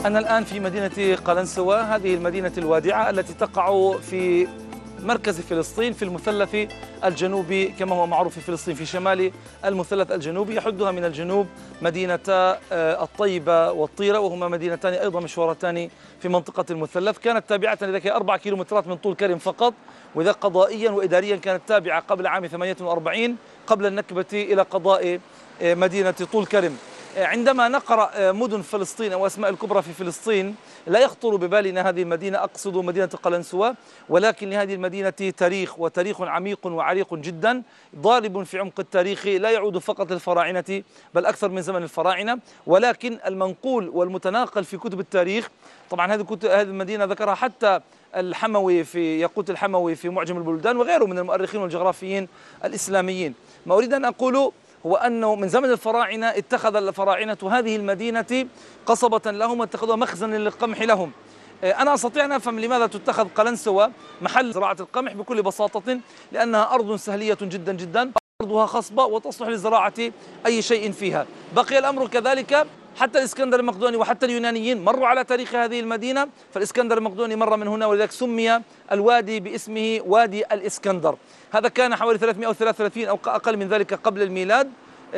أنا الآن في مدينة قلنسوة، هذه المدينة الوادعة التي تقع في مركز فلسطين في المثلث الجنوبي كما هو معروف في فلسطين، في شمال المثلث الجنوبي. يحدها من الجنوب مدينتا الطيبة والطيرة، وهما مدينتان أيضا مشهورتان في منطقة المثلث. كانت تابعة لذلك 4 كيلومترات من طول كرم فقط، وإذا قضائيا وإداريا كانت تابعة قبل عام 48 قبل النكبة إلى قضاء مدينة طول كرم. عندما نقرأ مدن فلسطين أو أسماء الكبرى في فلسطين لا يخطر ببالنا هذه المدينة، أقصد مدينة قلنسوة، ولكن لهذه المدينة تاريخ، وتاريخ عميق وعريق جدا ضارب في عمق التاريخ لا يعود فقط للفراعنة بل أكثر من زمن الفراعنة. ولكن المنقول والمتناقل في كتب التاريخ، طبعا هذه المدينة ذكرها حتى الحموي في ياقوت الحموي في معجم البلدان وغيره من المؤرخين والجغرافيين الإسلاميين. ما أريد أن أقوله هو أنه من زمن الفراعنة اتخذ الفراعنة هذه المدينة قصبة لهم، واتخذوها مخزنا للقمح لهم. أنا أستطيع أن أفهم لماذا تتخذ قلنسوة محل زراعة القمح بكل بساطة، لأنها أرض سهلية جدا جدا، أرضها خصبة وتصلح لزراعة أي شيء فيها. بقي الأمر كذلك، حتى الإسكندر المقدوني وحتى اليونانيين مروا على تاريخ هذه المدينة، فالإسكندر المقدوني مر من هنا، ولذلك سمي الوادي باسمه وادي الإسكندر. هذا كان حوالي 333 أو أقل من ذلك قبل الميلاد.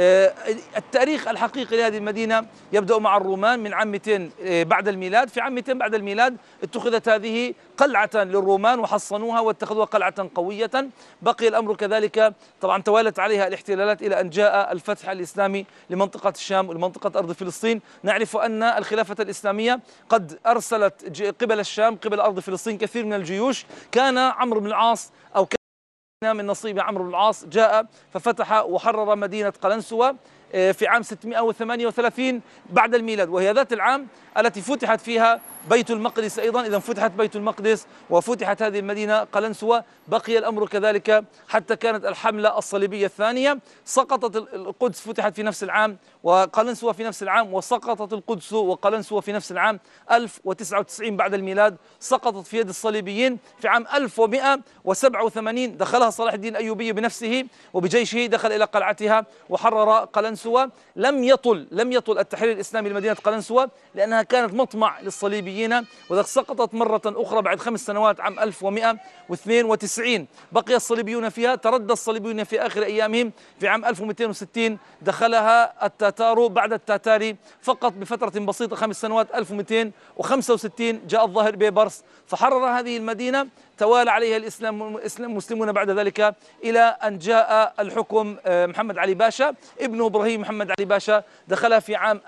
التاريخ الحقيقي لهذه المدينة يبدأ مع الرومان من عام 200 بعد الميلاد. في عام 200 بعد الميلاد اتخذت هذه قلعة للرومان وحصنوها واتخذوها قلعة قوية. بقي الأمر كذلك، طبعا توالت عليها الاحتلالات إلى أن جاء الفتح الإسلامي لمنطقة الشام ولمنطقة أرض فلسطين. نعرف أن الخلافة الإسلامية قد أرسلت قبل الشام قبل أرض فلسطين كثير من الجيوش. كان عمرو بن العاص أو من نصيب عمرو بن العاص جاء ففتح وحرر مدينة قلنسوة في عام 638 بعد الميلاد، وهي ذات العام التي فتحت فيها بيت المقدس أيضا. إذا فتحت بيت المقدس وفتحت هذه المدينة قلنسوة. بقي الأمر كذلك حتى كانت الحملة الصليبية الثانية، سقطت القدس، فتحت في نفس العام وقلنسوة في نفس العام، وسقطت القدس وقلنسوة في نفس العام 1099 بعد الميلاد. سقطت في يد الصليبيين في عام 1187، دخلها صلاح الدين الأيوبي بنفسه وبجيشه، دخل إلى قلعتها وحرر قلنسوة. لم يطل التحرير الإسلامي لمدينة قلنسوة لأنها كانت مطمع للصليبيين، وذلك سقطت مرة أخرى بعد 5 سنوات عام 1192. بقي الصليبيون فيها، تردى الصليبيون في آخر أيامهم. في عام 1260 دخلها التتار بعد التتار فقط بفترة بسيطة 5 سنوات. 1265 جاء الظاهر بيبرس فحرر هذه المدينة. توالى عليها المسلمون بعد ذلك إلى أن جاء الحكم محمد علي باشا ابن إبراهيم محمد علي باشا. دخلها في عام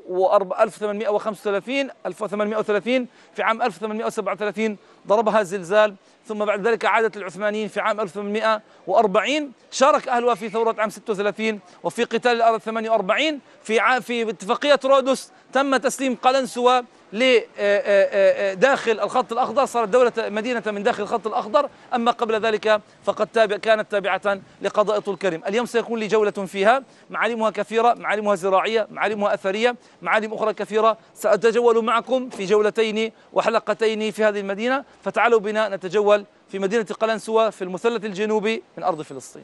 1830. في عام 1837 ضربها زلزال، ثم بعد ذلك عادت العثمانيين في عام 1840. شارك أهلها في ثورة عام 36 وفي قتال الأرض 48. في اتفاقية رودس تم تسليم قلنسوة لداخل الخط الأخضر، صارت دولة مدينة من داخل الخط الأخضر. أما قبل ذلك فقد كانت تابعة لقضاء طول كرم. اليوم سيكون لي جولة فيها، معالمها كثيرة، معالمها زراعية، معالمها أثرية، معالم أخرى كثيرة. سأتجول معكم في جولتين وحلقتين في هذه المدينة، فتعالوا بنا نتجول في مدينة قلنسوة في المثلث الجنوبي من أرض فلسطين.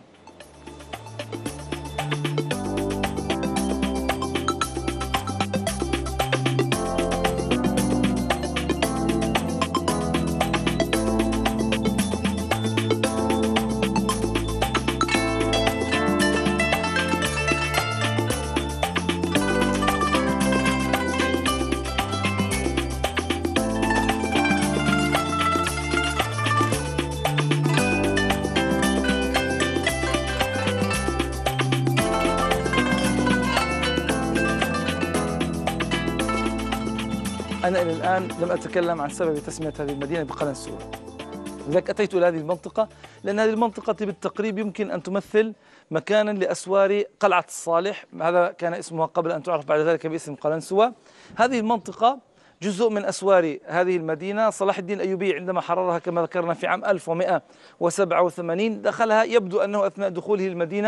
أنا إلى الآن لم أتكلم عن سبب تسمية هذه المدينة بقلنسوة، لذلك أتيت إلى هذه المنطقة لأن هذه المنطقة بالتقريب يمكن أن تمثل مكانا لأسوار قلعة الصالح. هذا كان اسمها قبل أن تعرف بعد ذلك باسم قلنسوة. هذه المنطقة جزء من أسوار هذه المدينة. صلاح الدين الأيوبي عندما حررها كما ذكرنا في عام 1187 دخلها، يبدو أنه أثناء دخوله المدينة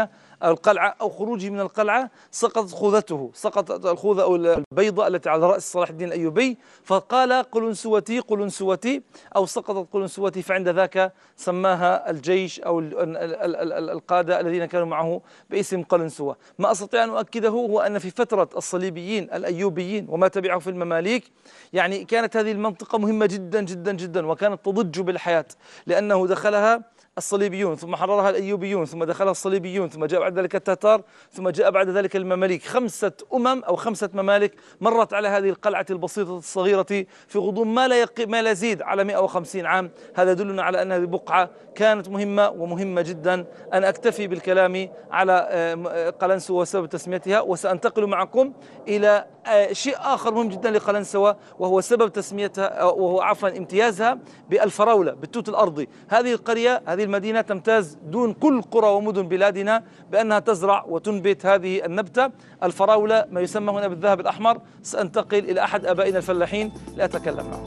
القلعة أو خروجه من القلعة سقطت خوذته، سقطت الخوذة أو البيضة التي على رأس صلاح الدين الأيوبي، فقال قلنسوتي قلنسوتي أو سقطت قلنسوتي، فعند ذاك سماها الجيش أو القادة الذين كانوا معه باسم قلنسوة. ما أستطيع أن أؤكده هو أن في فترة الصليبيين الأيوبيين وما تبعه في المماليك يعني كانت هذه المنطقة مهمة جدا جدا جدا، وكانت تضج بالحياة، لأنه دخلها الصليبيون ثم حررها الأيوبيون ثم دخلها الصليبيون ثم جاء بعد ذلك التتار ثم جاء بعد ذلك المماليك. 5 أو 5 ممالك مرت على هذه القلعة البسيطة الصغيرة في غضون ما لا يزيد على 150 عام. هذا يدلنا على أن هذه البقعة كانت مهمة ومهمة جدا. أنا أكتفي بالكلام على قلنسوة وسبب تسميتها، وسأنتقل معكم إلى شيء آخر مهم جدا لقلنسوة، وهو سبب تسميتها، وهو عفوا امتيازها بالفراولة، بالتوت الأرضي. هذه القرية، هذه المدينة تمتاز دون كل قرى ومدن بلادنا بأنها تزرع وتنبت هذه النبتة الفراولة، ما يسمى هنا بالذهب الأحمر. سأنتقل إلى أحد آبائنا الفلاحين لأتكلم معه.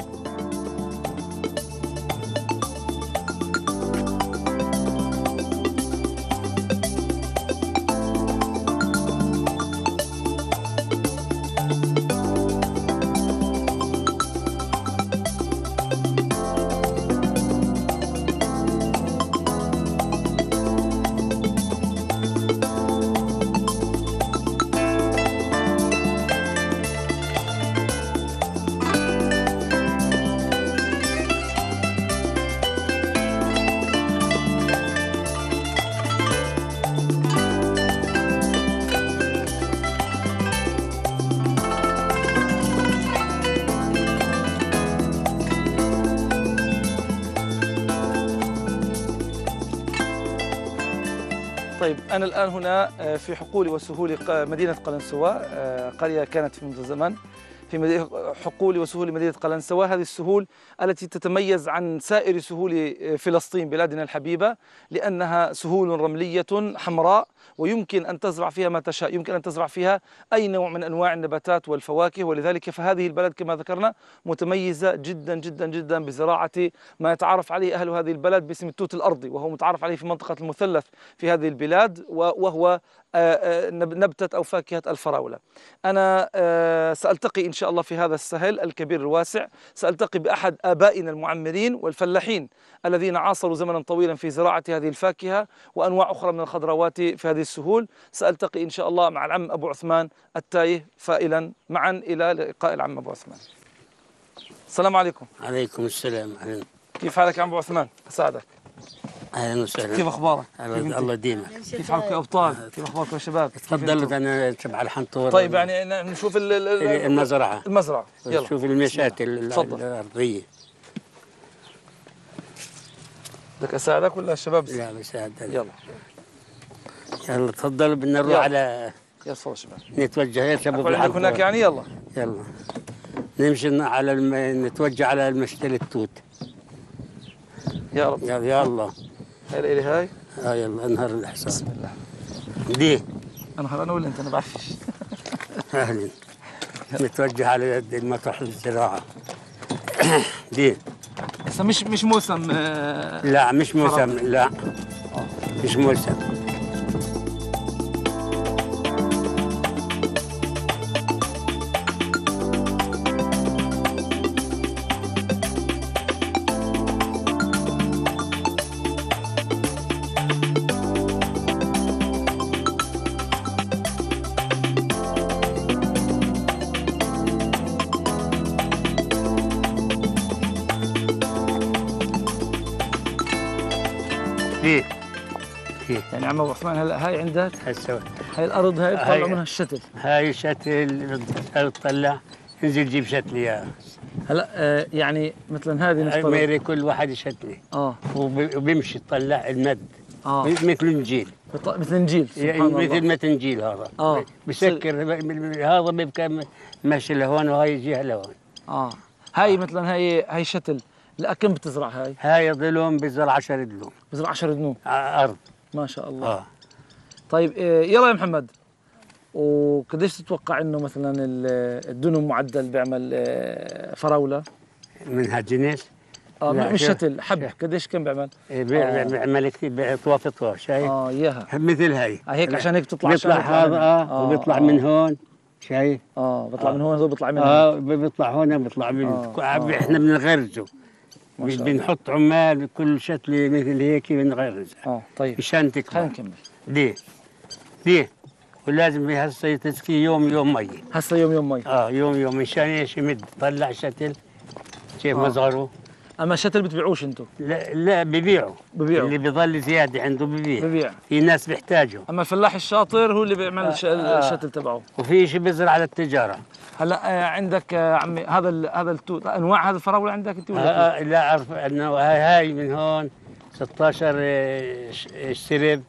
طيب أنا الآن هنا في حقول وسهول مدينة قلنسوة، قرية كانت في منذ زمن في حقول وسهول مدينة قلنسوة. هذه السهول التي تتميز عن سائر سهول فلسطين بلادنا الحبيبة لأنها سهول رملية حمراء، ويمكن أن تزرع فيها ما تشاء، يمكن أن تزرع فيها أي نوع من أنواع النباتات والفواكه. ولذلك فهذه البلد كما ذكرنا متميزة جدا جدا جدا بزراعة ما يتعارف عليه أهل هذه البلد باسم التوت الأرضي، وهو متعارف عليه في منطقة المثلث في هذه البلاد، وهو نبتة أو فاكهة الفراولة. أنا سألتقي إن شاء الله في هذا السهل الكبير الواسع، سألتقي بأحد آبائنا المعمرين والفلاحين الذين عاصروا زمنا طويلا في زراعة هذه الفاكهة وأنواع أخرى من الخضروات في هذه السهول. سألتقي إن شاء الله مع العم أبو عثمان التايه فائلا. معا إلى لقاء العم أبو عثمان. السلام عليكم. عليكم السلام. كيف حالك يا عم أبو عثمان؟ أساعدك. اهلا وسهلا. كيف اخبارك؟ الله يديمك. كيف حالكم يا ابطال؟ كيف اخباركم يا شباب؟ تفضلوا انا تبع الحنطور. طيب يعني نشوف المزرعه. يلا نشوف المشاتل الارضيه. بدك اساعدك ولا الشباب؟ لا بساعدك. يلا تفضلوا. بدنا نروح على يا صوت شباب. نتوجه يا شباب هناك يعني. يلا نمشي على نتوجه على المشتل التوت. يا رب. يلا هاي هاي. يلا انهر الحصان. بسم الله. دي انهر انا ولا انت؟ انا بعرفش. اهلا. نتوجه على المطرح الزراعه. دي هسه مش موسم. لا مش موسم. لا مش موسم. يعني عم ابو عثمان هلا هاي عندك هسه هاي الارض هاي بطلع منها الشتل. هاي الشتل تطلع انزل جيب شتلي يا هلا يعني مثلا هذه نفترض ميري كل واحد يشتلي وبيمشي يطلع المد مثل نجيل. مثل نجيل مثل متنجيل هذا. بسكر هذا بيبقى ماشي لهون وهي يجيها لهون. هاي مثلا هاي شتل. لا كم بتزرع هاي؟ هاي ظلوم بزرع 10 دلوم. بزرع 10 دنوم ارض. ما شاء الله. طيب يلا يا محمد، وقديش تتوقع انه مثلا الدنم معدل بيعمل فراوله؟ من هالجنس مش شتل، حب. قديش كم بيعمل؟ بيعمل كثير بيطوافطها، شايف؟ اياها مثل هاي هيك، عشان هيك بتطلع بيطلع هذا وبيطلع من هون، شايف؟ بيطلع من هون، هو بيطلع من هون. بيطلع هون، بيطلع من احنا بنغرزه، بنحط عمال كل شتله مثل هيك بنغرزها. طيب مشان تكبر. خلينا نكمل. دي ولازم هسه تسقي يوم مي. هسه يوم مي. يوم مشان ايش؟ يمد طلع شتل كيف مظهره. اما الشتل بتبيعوش انتم؟ لا ببيعوا. اللي بيضل زياده عنده ببيع. في ناس بيحتاجوا. اما الفلاح الشاطر هو اللي بيعمل الشتل تبعه. وفي شيء بيزرع على التجاره. هلا عندك عمي هذا التوت، انواع هذا الفراوله عندك انت ولا؟ لا اعرف انه هاي من هون 16 اشترب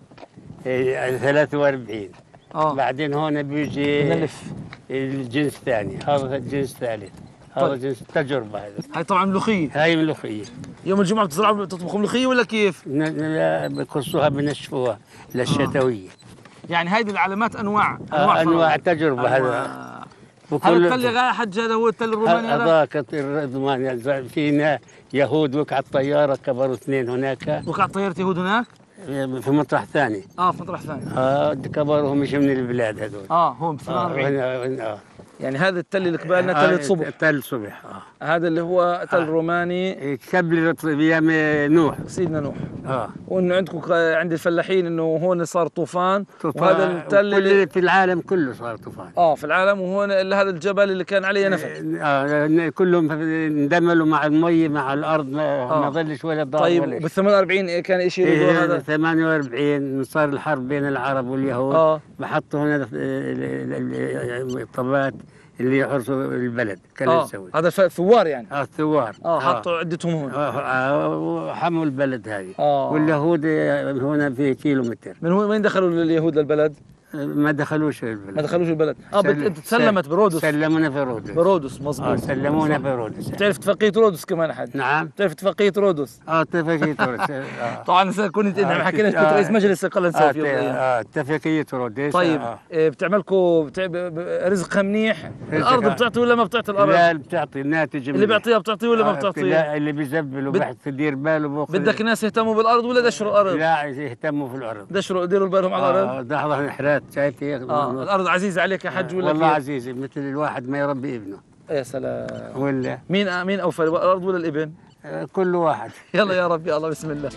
43. بعدين هون بيجي نلف الجنس الثاني، هذا الجنس الثالث، هذا جنس التجربه. هاي طبعا ملوخيه. هاي ملوخيه. يوم الجمعه بتزرعوا بتطبخوا ملوخيه ولا كيف؟ بقصوها بنشفوها للشتويه. يعني هيدي العلامات انواع تجربه. هذا هذا التل يا حج، هذا هو التل الروماني. هذاك الروماني. فينا يهود وقعت طياره كبروا اثنين هناك. وقعت طياره يهود هناك؟ في مطرح ثاني. في مطرح ثاني. كبروا مش من البلاد هذول. هم في 48. يعني هذا التل اللي قبالنا تل صبح. تل صبح. هذا اللي هو تل روماني قبل ايام نوح، سيدنا نوح. وانه عندكم عند الفلاحين انه هون صار طوفان. وهذا التل اللي في العالم كله صار طوفان. في العالم. وهون هذا الجبل اللي كان عليه نفق. كلهم اندملوا مع المي مع الارض، ما ظلش ولا ضار. طيب بال 48 كان شيء هذا 48 صار الحرب بين العرب واليهود. بحطوا هنا الطبات اللي يحرسوا البلد. كان يسوي هذا الثوار يعني. الثوار. حطوا عدتهم هون. وحموا البلد هذه. واليهود هنا في كيلومتر. من وين دخلوا اليهود للبلد؟ ما دخلوش البلد. انت تسلمت برودس. سلمونا في رودس مظبوط. سلمونا في رودس. بتعرف اتفاقية رودس كمان حد؟ نعم. بتعرف اتفاقية رودس؟ اتفاقية رودس. طبعا كنت حكينا كنت رئيس مجلس قلنسوة في اتفاقية رودس. طيب بتعملكم رزقها منيح؟ الارض بتعطي ولا ما بتعطي الارض؟ لا بتعطي الناتج. اللي بيعطيها بتعطي ولا ما بتعطي؟ لا اللي بيزبل وبحث يدير باله. بدك ناس يهتموا بالارض ولا دشروا الارض؟ لا يهتموا في الارض. يديروا بالهم على الارض. لحظة انحرات شايف كيف؟ الارض عزيزه عليك يا حج ولا والله عزيزه، مثل الواحد ما يربي ابنه. يا سلام. ولا مين اوفى، الارض ولا الابن؟ كل واحد. يلا يا رب، يا الله بسم الله.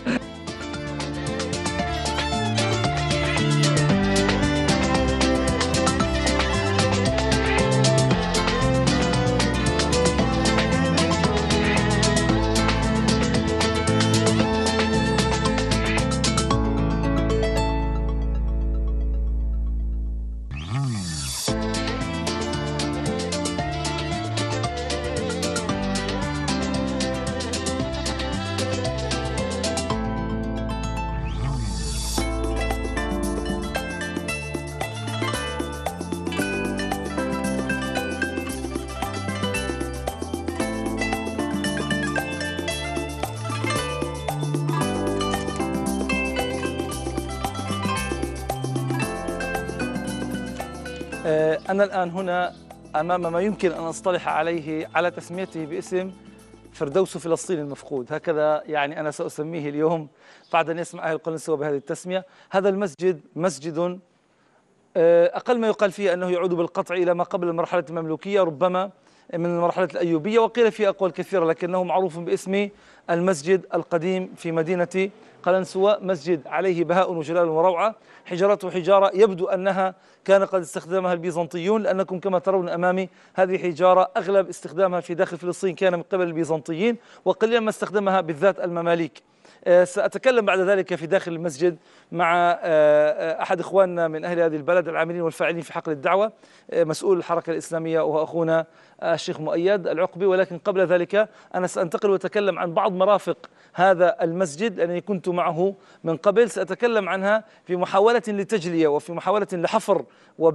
أنا الآن هنا أمام ما يمكن أن أصطلح عليه على تسميته باسم فردوس فلسطين المفقود. هكذا يعني أنا سأسميه اليوم بعد أن يسمع أهل القلنسوة بهذه التسمية. هذا المسجد مسجد أقل ما يقال فيه أنه يعود بالقطع إلى ما قبل المرحلة المملوكية، ربما من مرحلة الأيوبية، وقيل فيه أقوال كثيرة، لكنه معروف باسم المسجد القديم في مدينة قلنسوة. مسجد عليه بهاء وجلال وروعة، حجارته حجارة يبدو أنها كان قد استخدمها البيزنطيون، لأنكم كما ترون أمامي هذه حجارة أغلب استخدامها في داخل فلسطين كان من قبل البيزنطيين، وقليلا ما استخدمها بالذات المماليك. سأتكلم بعد ذلك في داخل المسجد مع أحد إخواننا من أهل هذه البلد العاملين والفاعلين في حقل الدعوة، مسؤول الحركة الإسلامية وهو أخونا الشيخ مؤيد العقبي. ولكن قبل ذلك أنا سأنتقل وأتكلم عن بعض مرافق هذا المسجد لأنني كنت معه من قبل. سأتكلم عنها في محاولة لتجلية وفي محاولة لحفر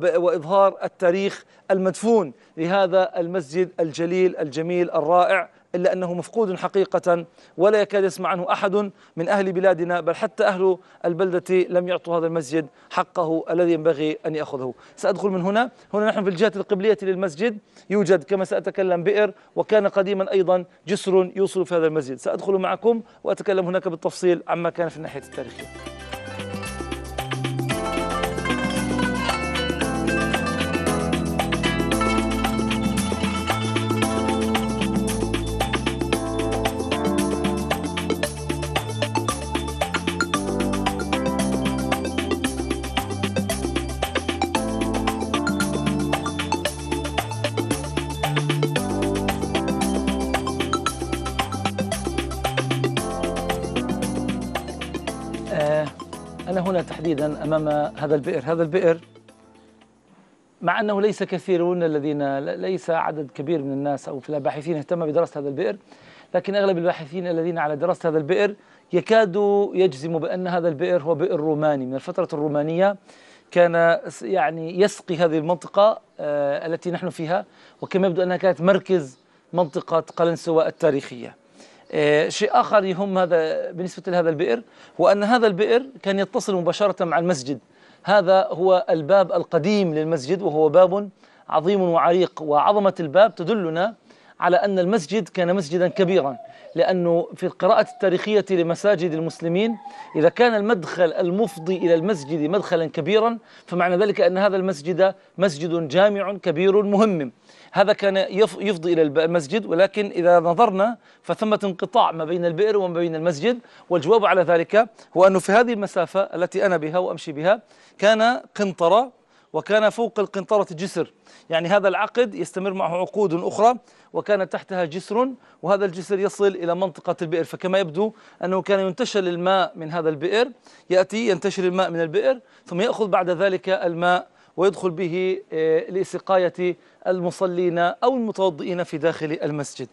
وإظهار التاريخ المدفون لهذا المسجد الجليل الجميل الرائع إلا أنه مفقود حقيقة، ولا يكاد يسمع عنه أحد من أهل بلادنا، بل حتى أهل البلدة لم يعطوا هذا المسجد حقه الذي ينبغي أن يأخذه. سأدخل من هنا نحن في الجهة القبلية للمسجد يوجد كما سأتكلم بئر، وكان قديما أيضا جسر يوصل في هذا المسجد. سأدخل معكم وأتكلم هناك بالتفصيل عما كان في الناحية التاريخية. أنا هنا تحديدا أمام هذا البئر. هذا البئر مع أنه ليس كثيرون الذين، ليس عدد كبير من الناس أو في الباحثين اهتم بدراسة هذا البئر، لكن أغلب الباحثين الذين على دراسة هذا البئر يكادوا يجزموا بأن هذا البئر هو بئر روماني من الفترة الرومانية، كان يعني يسقي هذه المنطقة التي نحن فيها، وكما يبدو أنها كانت مركز منطقة قلنسوة التاريخية. شيء آخر يهم هذا بالنسبة لهذا البئر هو أن هذا البئر كان يتصل مباشرة مع المسجد. هذا هو الباب القديم للمسجد، وهو باب عظيم وعريق، وعظمة الباب تدلنا على أن المسجد كان مسجدا كبيرا، لأنه في القراءة التاريخية لمساجد المسلمين إذا كان المدخل المفضي إلى المسجد مدخلا كبيرا فمعنى ذلك أن هذا المسجد مسجد جامع كبير مهم. هذا كان يفضي إلى المسجد، ولكن إذا نظرنا فثمة انقطاع ما بين البئر وما بين المسجد، والجواب على ذلك هو أنه في هذه المسافة التي أنا بها وأمشي بها كان قنطرة، وكان فوق القنطرة جسر، يعني هذا العقد يستمر معه عقود أخرى، وكان تحتها جسر، وهذا الجسر يصل إلى منطقة البئر. فكما يبدو أنه كان ينتشل الماء من هذا البئر، ينتشر الماء من البئر ثم يأخذ بعد ذلك الماء ويدخل به لسقاية المصلين أو المتوضئين في داخل المسجد.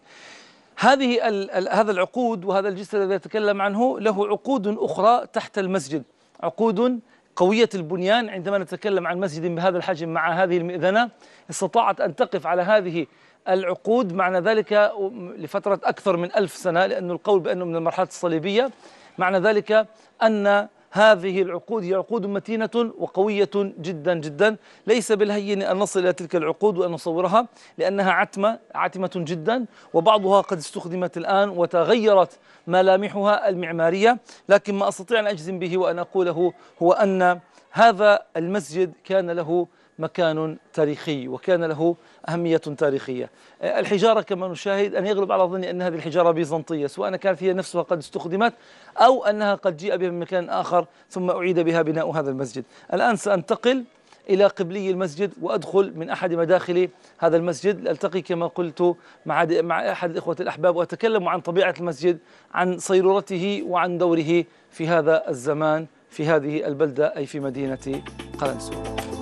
هذا العقود وهذا الجسر الذي يتكلم عنه له عقود أخرى تحت المسجد، عقود قوية البنيان. عندما نتكلم عن مسجد بهذا الحجم مع هذه المئذنة استطاعت أن تقف على هذه العقود، معنى ذلك لفترة أكثر من 1000 سنة، لأن القول بأنه من المرحلة الصليبية، معنى ذلك أن هذه العقود هي عقود متينة وقوية جدا جدا. ليس بالهين أن نصل إلى تلك العقود وأن نصورها، لأنها عتمة جدا، وبعضها قد استخدمت الآن وتغيرت ملامحها المعمارية، لكن ما أستطيع أن أجزم به وأن أقوله هو أن هذا المسجد كان له مكان تاريخي وكان له أهمية تاريخية. الحجارة كما نشاهد أن يغلب على ظني أن هذه الحجارة بيزنطية، سواء كانت هي نفسها قد استخدمت أو أنها قد جيء بها من مكان آخر ثم أعيد بها بناء هذا المسجد. الآن سأنتقل إلى قبلي المسجد وأدخل من أحد مداخل هذا المسجد، ألتقي كما قلت مع أحد الإخوة الأحباب وأتكلم عن طبيعة المسجد، عن صيرورته وعن دوره في هذا الزمان في هذه البلدة أي في مدينة قلنسوة.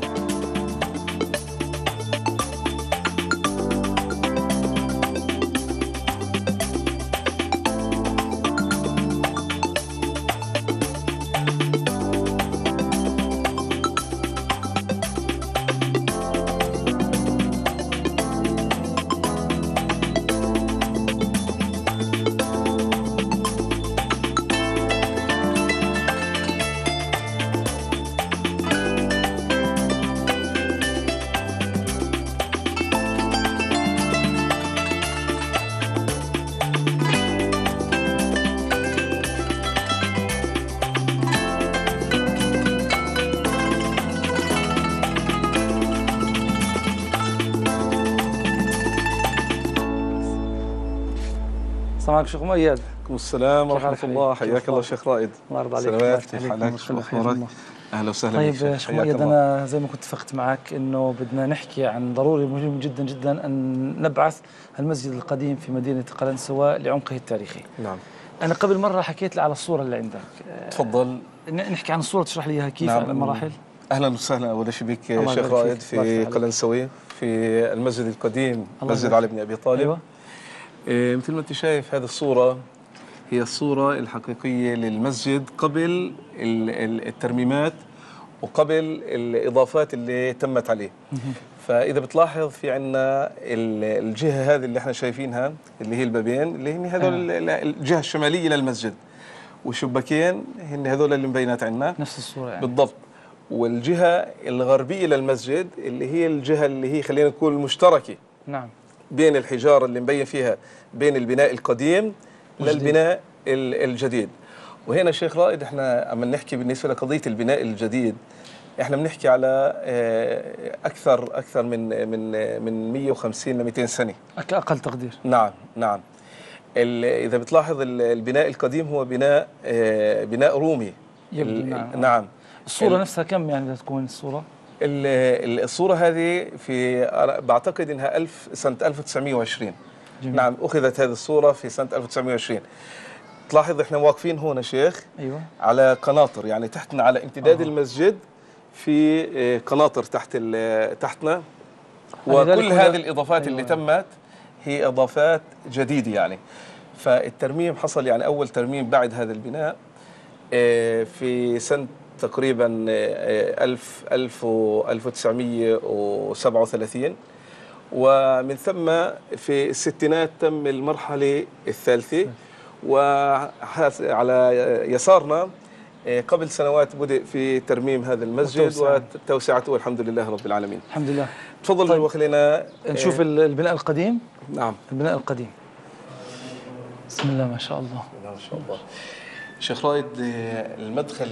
السلام عليكم شيخ مؤيد. وعليكم السلام ورحمة الله، حياك الله شيخ رائد. الله يرضى عليك. سلامات، كيف حالك؟ شو أخبارك؟ أهلا وسهلا بك. طيب شيخ مؤيد، أنا زي ما كنت اتفقت معك إنه بدنا نحكي عن ضروري مهم جدا جدا أن نبعث المسجد القديم في مدينة قلنسوة لعمقه التاريخي. نعم. أنا قبل مرة حكيت لي على الصورة اللي عندك. تفضل. نحكي عن الصورة، تشرح لي إياها كيف على المراحل. أهلا وسهلا أول شيء بك شيخ رائد في قلنسوة في المسجد القديم مسجد علي بن أبي طالب. أيوة. مثل ما أنت شايف هذه الصورة هي الصورة الحقيقية للمسجد قبل الترميمات وقبل الإضافات اللي تمت عليه. فإذا بتلاحظ في عندنا الجهة هذه اللي احنا شايفينها اللي هي البابين اللي هن هذول الجهة الشمالية للمسجد، والشباكين هن هذول اللي مبينات عندنا نفس الصورة يعني. بالضبط. والجهة الغربية للمسجد اللي هي الجهة اللي هي خلينا نقول مشتركة نعم بين الحجارة اللي مبين فيها بين البناء القديم للبناء الجديد. وهنا شيخ رائد احنا عم نحكي بالنسبة لقضية البناء الجديد، احنا بنحكي على اكثر من 150 ل 200 سنة اقل تقدير. نعم نعم. اذا بتلاحظ البناء القديم هو بناء رومي نعم. الصورة نفسها كم يعني بدها تكون الصورة؟ الصورة هذه في بعتقد انها سنة 1920. جميل. نعم اخذت هذه الصورة في سنة 1920. تلاحظ احنا واقفين هنا شيخ ايوه على قناطر، يعني تحتنا على امتداد المسجد في قناطر تحتنا، وكل هذه الإضافات اللي تمت هي إضافات جديدة يعني. فالترميم حصل يعني أول ترميم بعد هذا البناء في سنة تقريبا 1937، ومن ثم في الستينات تم المرحلة الثالثة. وعلى يسارنا قبل سنوات بدأ في ترميم هذا المسجد وتوسعته والحمد لله رب العالمين. الحمد لله. تفضل. طيب وخلينا نشوف البناء القديم. نعم البناء القديم. بسم الله ما شاء الله. ما شاء الله. شيخ رائد المدخل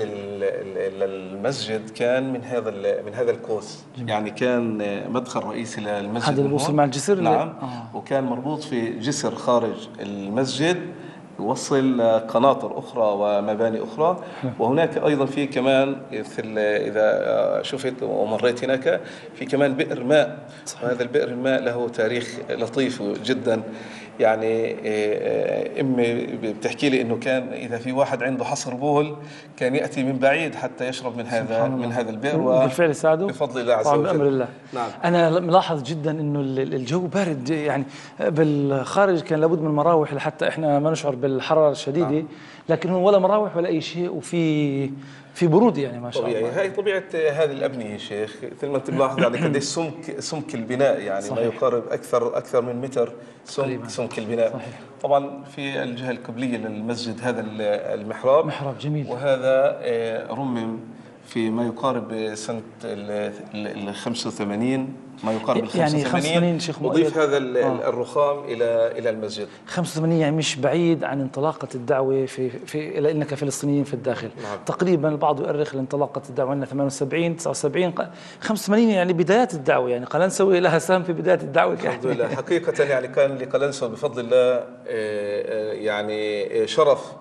للمسجد كان من هذا القوس. جميل. يعني كان مدخل رئيسي للمسجد. هذا اللي بوصل مع الجسر. نعم. وكان مربوط في جسر خارج المسجد يوصل قناطر أخرى ومباني أخرى. وهناك أيضا في كمان إذا شفت ومريت هناك في كمان بئر ماء. وهذا البئر الماء له تاريخ لطيف جدا. يعني أمي بتحكي لي إنه كان إذا في واحد عنده حصر بول كان يأتي من بعيد حتى يشرب من هذا البئر، وبالفعل ساعده بفضل الله عز وجل بأمر الله. نعم. أنا ملاحظ جدا إنه الجو بارد، يعني بالخارج كان لابد من مراوح لحتى إحنا ما نشعر بالحرارة الشديدة. نعم. لكن هو ولا مراوح ولا أي شيء، وفي برود يعني ما شاء الله. هاي طبيعة هذه الأبنية شيخ، مثل ما أنت ملاحظ يعني قديش سمك البناء يعني. صحيح. ما يقارب أكثر من متر سمك البناء. صحيح. طبعا في الجهة القبلية للمسجد هذا المحراب جميل. وهذا رمم في ما يقارب سنة ال 85، ما يقارب ال 85 شيخ وضيف هذا الرخام إلى المسجد. 85 يعني مش بعيد عن انطلاقة الدعوة إلى أنك فلسطينيين في الداخل. نعم. تقريبا البعض يؤرخ لانطلاقة الدعوة عندنا 78 79 85 يعني بدايات الدعوة. يعني قلنسوة لها سهم في بداية الدعوة. الحمد لله. حقيقة يعني كان لقلنسوة بفضل الله يعني شرف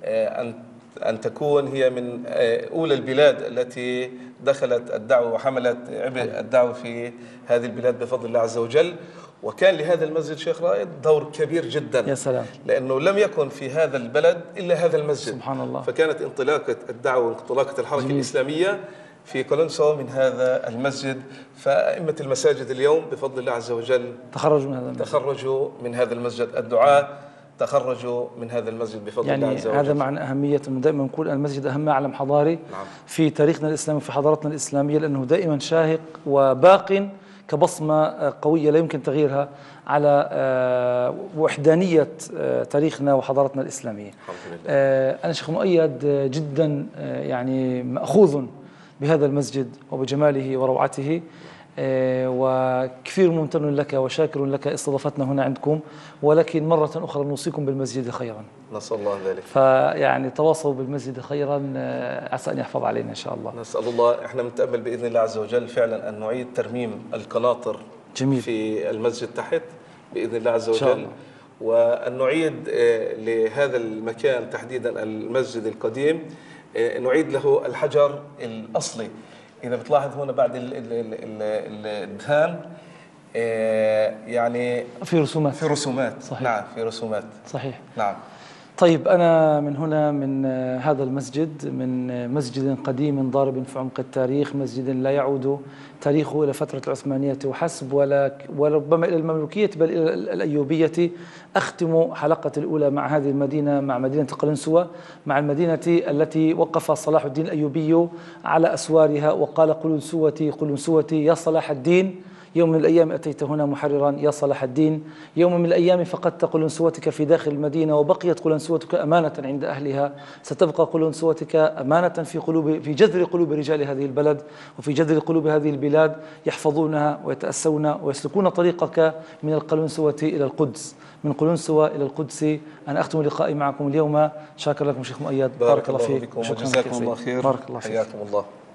أن تكون هي من أولى البلاد التي دخلت الدعوة وحملت عبء الدعوة في هذه البلاد بفضل الله عز وجل. وكان لهذا المسجد شيخ رائد دور كبير جدا. يا سلام. لأنه لم يكن في هذا البلد إلا هذا المسجد. سبحان الله. فكانت انطلاقة الدعوة وانطلاقة الحركة الإسلامية في قلنسوة من هذا المسجد. فأئمة المساجد اليوم بفضل الله عز وجل تخرجوا من هذا المسجد. الدعاة تخرجوا من هذا المسجد بفضل الله عز وجل. هذا معنى أهمية أنه دائما نقول المسجد أهم معلم حضاري. نعم. في تاريخنا الإسلامي وفي حضارتنا الإسلامية، لأنه دائما شاهق وباق كبصمة قوية لا يمكن تغييرها على وحدانية تاريخنا وحضارتنا الإسلامية. أنا شيخ مؤيد جدا يعني مأخوذ بهذا المسجد وبجماله وروعته، وكثير ممتن لك وشاكر لك استضافتنا هنا عندكم، ولكن مرة أخرى نوصيكم بالمسجد خيرا. نسأل الله ذلك. فيعني تواصوا بالمسجد خيرا، عسى أن يحفظ علينا إن شاء الله. نسأل الله. إحنا نتأمل بإذن الله عز وجل فعلا أن نعيد ترميم القناطر. جميل. في المسجد تحت بإذن الله عز وجل. الله. وأن نعيد لهذا المكان تحديدا المسجد القديم نعيد له الحجر الأصلي. إذا بتلاحظ هنا بعد الدهان يعني في رسومات. صحيح. نعم في رسومات. صحيح. نعم. طيب أنا من هنا من هذا المسجد، من مسجد قديم ضارب في عمق التاريخ، مسجد لا يعود تاريخه إلى فترة العثمانية وحسب وربما إلى المملوكية بل إلى الأيوبية، أختم حلقة الأولى مع هذه المدينة، مع مدينة قلنسوة، مع المدينة التي وقف صلاح الدين الأيوبي على أسوارها وقال: قلنسوتي قلنسوتي يا صلاح الدين يوم من الأيام أتيت هنا محررا يا صلاح الدين، يوم من الأيام فقدت قلنسوتك في داخل المدينة وبقيت قلنسوتك أمانة عند أهلها، ستبقى قلنسوتك أمانة في جذر قلوب رجال هذه البلد وفي جذر قلوب هذه البلاد، يحفظونها ويتأسون ويسلكون طريقك من القلنسوة إلى القدس، من قلنسوة إلى القدس. أنا أختم لقائي معكم اليوم، شاكر لكم شيخ مؤيد، بارك الله فيكم وجزاكم الله خير، بارك الله فيك. حياكم الله.